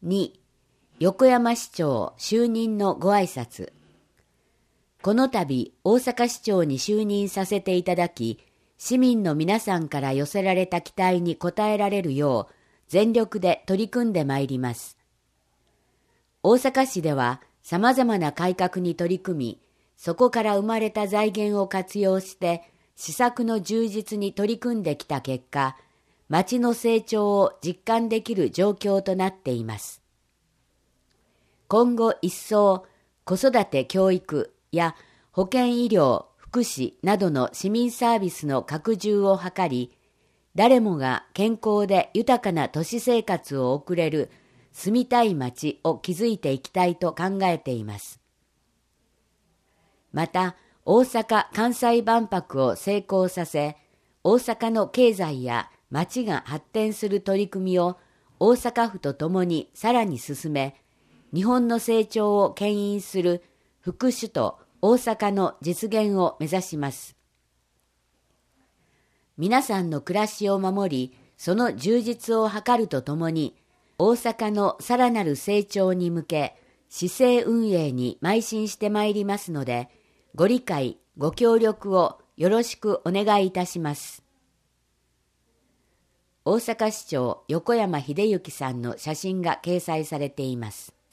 2、横山市長就任のご挨拶。この度、大阪市長に就任させていただき、市民の皆さんから寄せられた期待に応えられるよう、全力で取り組んでまいります。大阪市では、様々な改革に取り組み、そこから生まれた財源を活用して、施策の充実に取り組んできた結果、町の成長を実感できる状況となっています。今後一層、子育て教育や保健医療、福祉などの市民サービスの拡充を図り、誰もが健康で豊かな都市生活を送れる住みたい町を築いていきたいと考えています。また、大阪・関西万博を成功させ、大阪の経済や町が発展する取り組みを大阪府とともにさらに進め、日本の成長を牽引する副首都大阪の実現を目指します。皆さんの暮らしを守り、その充実を図るとともに、大阪のさらなる成長に向け、市政運営に邁進してまいりますので、ご理解、ご協力をよろしくお願いいたします。大阪市長横山秀幸さんの写真が掲載されています。